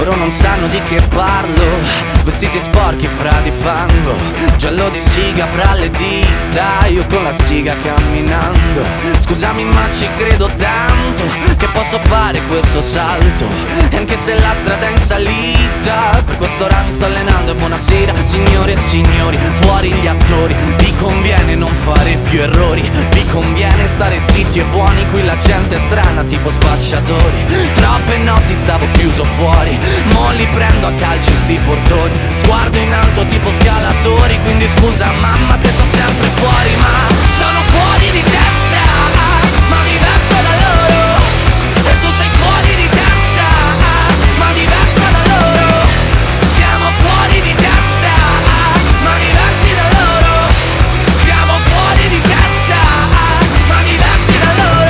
loro non sanno di che parlo. Vestiti sporchi fra di fango, giallo di siga fra le dita, io con la siga camminando. Scusami ma ci credo tanto che posso fare questo salto, e anche se la strada è in salita, per quest'ora mi sto allenando. E buonasera signore e signori, fuori gli attori. Vi conviene non fare più errori, vi conviene stare zitti e buoni. Qui la gente è strana tipo spacciatori. Troppe notti stavo chiuso fuori, mo li prendo a calci sti portoni. Sguardo in alto tipo scalatori, quindi scusa mamma se sto sempre fuori, ma sono fuori di testa, ma diverso da loro. E tu sei fuori di testa, ma diversa da loro. Siamo fuori di testa, ma diversi da loro. Siamo fuori di testa, ma diversi da loro.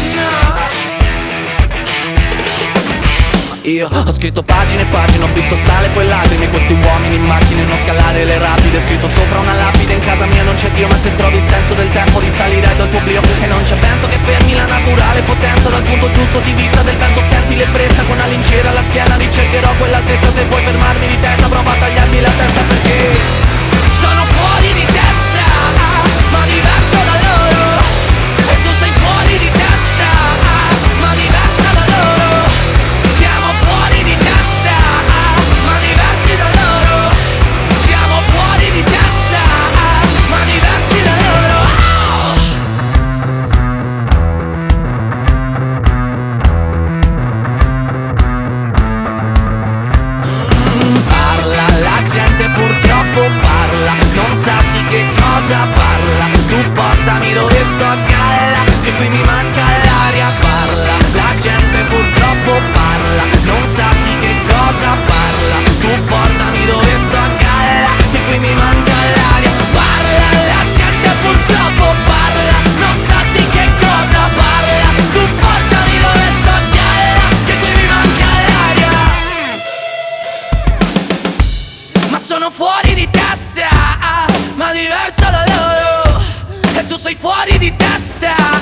Io ho scritto pagine e pagine, ho visto sale poi lacrime. Questi uomini in macchine, non scalare le rapide. Scritto sopra una lapide, in casa mia non c'è Dio. Ma se trovi il senso del tempo risalirai dal tuo oblio. E non c'è vento che fermi la naturale potenza. Dal punto giusto di vista del vento senti l'ebbrezza. Con una lincera alla schiena ricercherò quell'altezza. Se vuoi fermarmi di testa prova a tagliarmi la testa, perché sono fuori di testa, ma diverso da loro. E tu sei fuori di testa, ma diversa da loro. Siamo fuori di testa, ma diversi da loro. Siamo fuori di testa, ma diversi da loro. Parla, la gente purtroppo parla, non sa di che cosa parla. Tu portami dove sto a galla, che qui mi manca l'aria. Parla, la gente purtroppo parla, non sa di che cosa parla. Tu portami dove sto a galla, che qui mi manca l'aria. Parla, la gente purtroppo parla, non sa di che cosa parla. Tu portami dove sto a galla, che qui mi manca l'aria. Ma sono fuori di testa, ma diverso da loro. E tu sei fuori di testa,